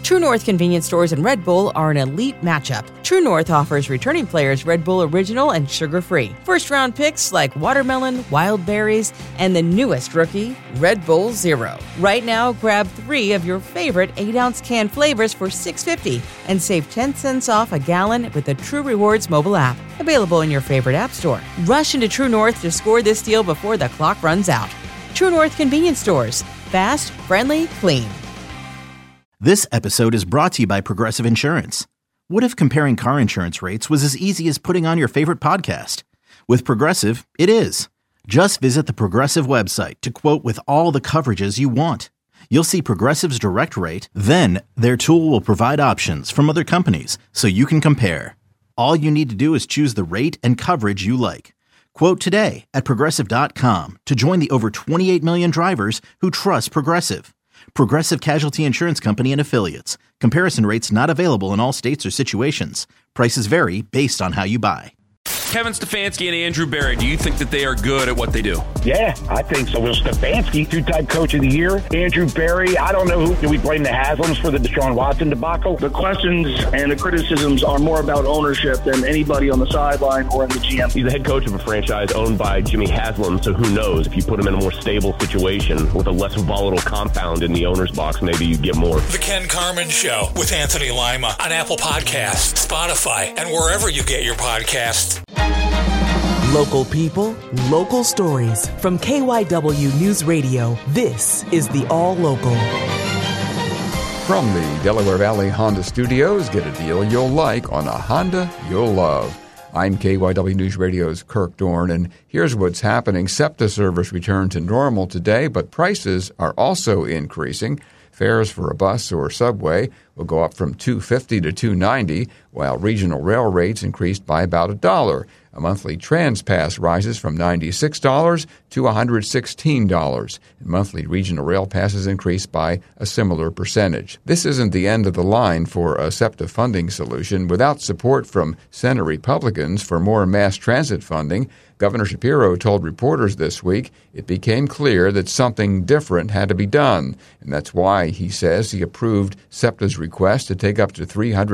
True North convenience stores and Red Bull are an elite matchup. True North offers returning players Red Bull Original and sugar-free. First-round picks like watermelon, wild berries, and the newest rookie, Red Bull Zero. Right now, grab 3 of your favorite 8-ounce can flavors for $6.50 and save 10 cents off a gallon with the True Rewards mobile app. Available in your favorite app store. Rush into True North to score this deal before the clock runs out. True North convenience stores. Fast, friendly, clean. This episode is brought to you by Progressive Insurance. What if comparing car insurance rates was as easy as putting on your favorite podcast? With Progressive, it is. Just visit the Progressive website to quote with all the coverages you want. You'll see Progressive's direct rate, then their tool will provide options from other companies so you can compare. All you need to do is choose the rate and coverage you like. Quote today at Progressive.com to join the over 28 million drivers who trust Progressive. Progressive Casualty Insurance Company and Affiliates. Comparison rates not available in all states or situations. Prices vary based on how you buy. Kevin Stefanski and Andrew Berry, do you think that they are good at what they do? Yeah, I think so. Well, Stefanski, 2-time coach of the year. Andrew Berry, I don't know who. Do we blame the Haslams for the Deshaun Watson debacle? The questions and the criticisms are more about ownership than anybody on the sideline or in the GM. He's the head coach of a franchise owned by Jimmy Haslam, so who knows? If you put him in a more stable situation with a less volatile compound in the owner's box, maybe you get more. The Ken Carman Show with Anthony Lima on Apple Podcasts, Spotify, and wherever you get your podcasts. Local people, local stories. From KYW News Radio, this is the All Local. From the Delaware Valley Honda Studios, get a deal you'll like on a Honda you'll love. I'm KYW News Radio's Kirk Dorn, and here's what's happening. SEPTA service returned to normal today, but prices are also increasing. Fares for a bus or subway will go up from $2.50 to $2.90, while regional rail rates increased by about $1. A monthly TransPass rises from $96 to $116, and monthly regional rail passes increase by a similar percentage. This isn't the end of the line for a SEPTA funding solution. Without support from Senate Republicans for more mass transit funding, Governor Shapiro told reporters this week it became clear that something different had to be done, and that's why he says he approved SEPTA's request to take up to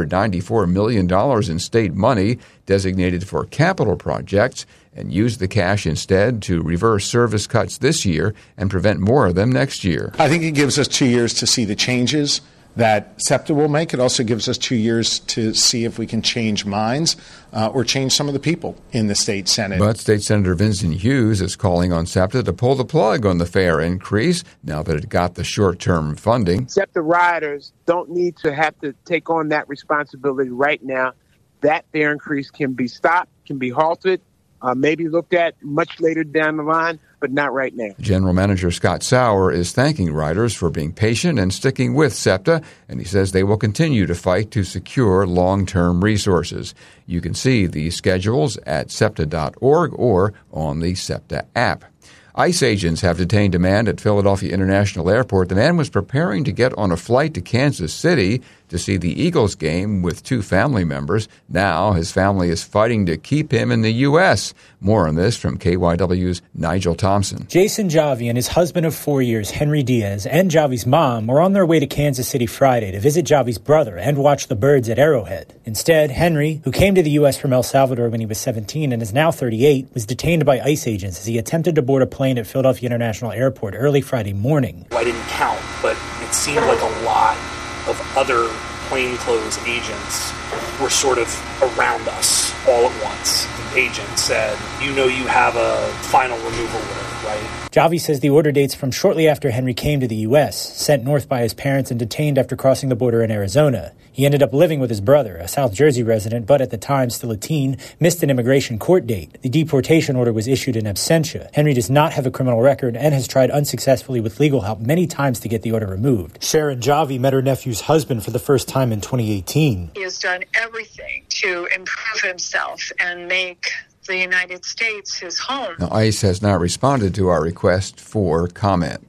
$394 million in state money designated for capital projects and use the cash instead to reverse service cuts this year and prevent more of them next year. I think it gives us 2 years to see the changes that SEPTA will make. It also gives us 2 years to see if we can change minds or change some of the people in the state Senate. But State Senator Vincent Hughes is calling on SEPTA to pull the plug on the fare increase now that it got the short-term funding. SEPTA riders don't need to have to take on that responsibility right now. That fare increase can be stopped, can be halted, maybe looked at much later down the line, but not right now. General Manager Scott Sauer is thanking riders for being patient and sticking with SEPTA, and he says they will continue to fight to secure long-term resources. You can see the schedules at SEPTA.org or on the SEPTA app. ICE agents have detained a man at Philadelphia International Airport. The man was preparing to get on a flight to Kansas City to see the Eagles game with 2 family members. Now his family is fighting to keep him in the U.S. More on this from KYW's Nigel Thompson. Jason Javi and his husband of 4 years, Henry Diaz, and Javi's mom were on their way to Kansas City Friday to visit Javi's brother and watch the Birds at Arrowhead. Instead, Henry, who came to the U.S. from El Salvador when he was 17 and is now 38, was detained by ICE agents as he attempted to board a plane at Philadelphia International Airport early Friday morning. I didn't count, but it seemed like a lot of other plainclothes agents were sort of around us all at once. The agent said, you know you have a final removal order, right? Javi says the order dates from shortly after Henry came to the U.S., sent north by his parents and detained after crossing the border in Arizona. He ended up living with his brother, a South Jersey resident, but at the time still a teen, missed an immigration court date. The deportation order was issued in absentia. Henry does not have a criminal record and has tried unsuccessfully with legal help many times to get the order removed. Sharon Javi met her nephew's husband for the first time in 2018. He has done everything to improve himself and make the United States his home. Now, ICE has not responded to our request for comment.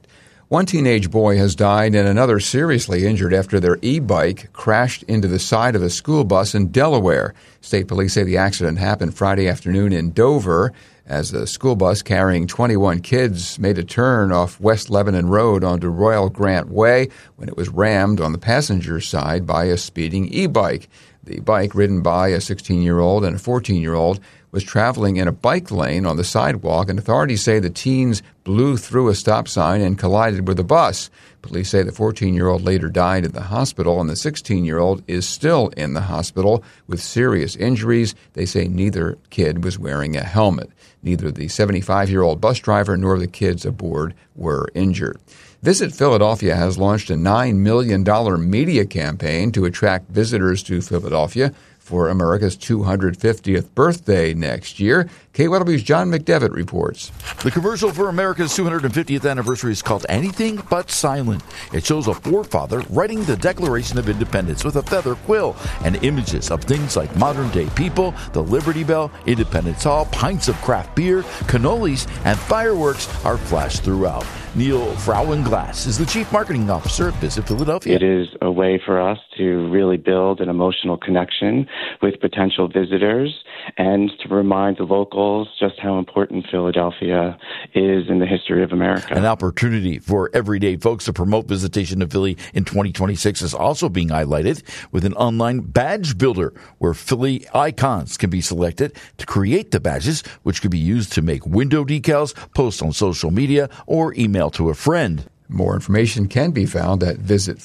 One teenage boy has died and another seriously injured after their e-bike crashed into the side of a school bus in Delaware. State police say the accident happened Friday afternoon in Dover as the school bus carrying 21 kids made a turn off West Lebanon Road onto Royal Grant Way when it was rammed on the passenger side by a speeding e-bike. The bike, ridden by a 16-year-old and a 14-year-old, was traveling in a bike lane on the sidewalk, and authorities say the teens blew through a stop sign and collided with the bus. Police say the 14-year-old later died at the hospital, and the 16-year-old is still in the hospital with serious injuries. They say neither kid was wearing a helmet. Neither the 75-year-old bus driver nor the kids aboard were injured. Visit Philadelphia has launched a $9 million media campaign to attract visitors to Philadelphia for America's 250th birthday next year. KYW's John McDevitt reports. The commercial for America's 250th anniversary is called Anything But Silent. It shows a forefather writing the Declaration of Independence with a feather quill and images of things like modern-day people, the Liberty Bell, Independence Hall, pints of craft beer, cannolis, and fireworks are flashed throughout. Neil Frauenglass is the Chief Marketing Officer at Visit Philadelphia. It is a way for us to really build an emotional connection with potential visitors and to remind the locals just how important Philadelphia is in the history of America. An opportunity for everyday folks to promote visitation to Philly in 2026 is also being highlighted with an online badge builder where Philly icons can be selected to create the badges, which can be used to make window decals, post on social media, or email to a friend. More information can be found at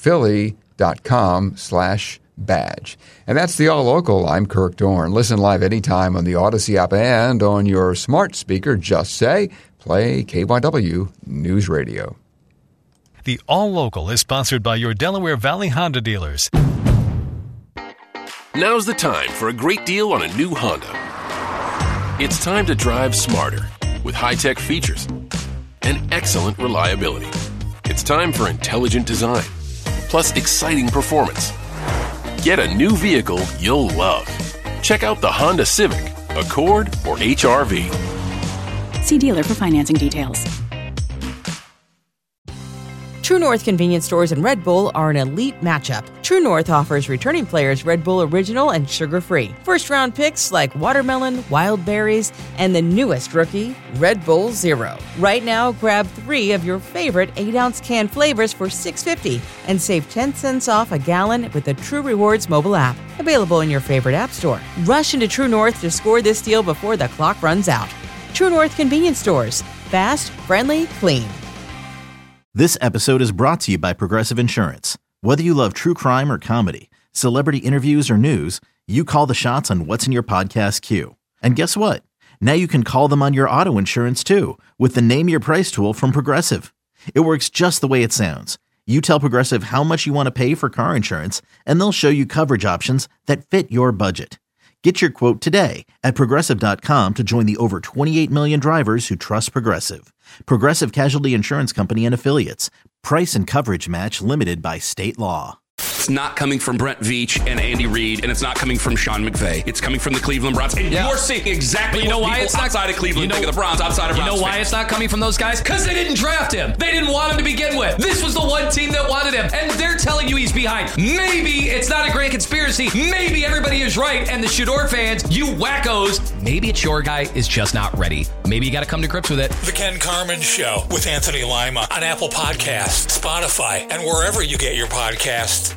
visitphilly.com/badge. And that's the All Local. I'm Kirk Dorn. Listen live anytime on the Odyssey app and on your smart speaker. Just say, play KYW News Radio. The All Local is sponsored by your Delaware Valley Honda dealers. Now's the time for a great deal on a new Honda. It's time to drive smarter with high-tech features and excellent reliability. It's time for intelligent design, plus exciting performance. Get a new vehicle you'll love. Check out the Honda Civic, Accord, or HR-V. See dealer for financing details. True North convenience stores and Red Bull are an elite matchup. True North offers returning players Red Bull Original and sugar-free. First-round picks like watermelon, wild berries, and the newest rookie, Red Bull Zero. Right now, grab 3 of your favorite 8-ounce can flavors for $6.50 and save 10 cents off a gallon with the True Rewards mobile app. Available in your favorite app store. Rush into True North to score this deal before the clock runs out. True North convenience stores. Fast, friendly, clean. This episode is brought to you by Progressive Insurance. Whether you love true crime or comedy, celebrity interviews or news, you call the shots on what's in your podcast queue. And guess what? Now you can call them on your auto insurance too with the Name Your Price tool from Progressive. It works just the way it sounds. You tell Progressive how much you want to pay for car insurance, and they'll show you coverage options that fit your budget. Get your quote today at Progressive.com to join the over 28 million drivers who trust Progressive. Progressive Casualty Insurance Company and Affiliates. Price and coverage match limited by state law. It's not coming from Brent Veach and Andy Reid, and it's not coming from Sean McVay. It's coming from the Cleveland Browns. And you're seeing exactly what people outside of Cleveland think of the Browns, outside of Browns You know why fans. it's not coming from those guys? Because they didn't draft him. They didn't want him to begin with. This was the one team that wanted him, and they're telling you he's behind. Maybe it's not a grand conspiracy. Maybe everybody is right, and the Shador fans, you wackos, maybe it's your guy is just not ready. Maybe you got to come to grips with it. The Ken Carman Show with Anthony Lima on Apple Podcasts, Spotify, and wherever you get your podcasts.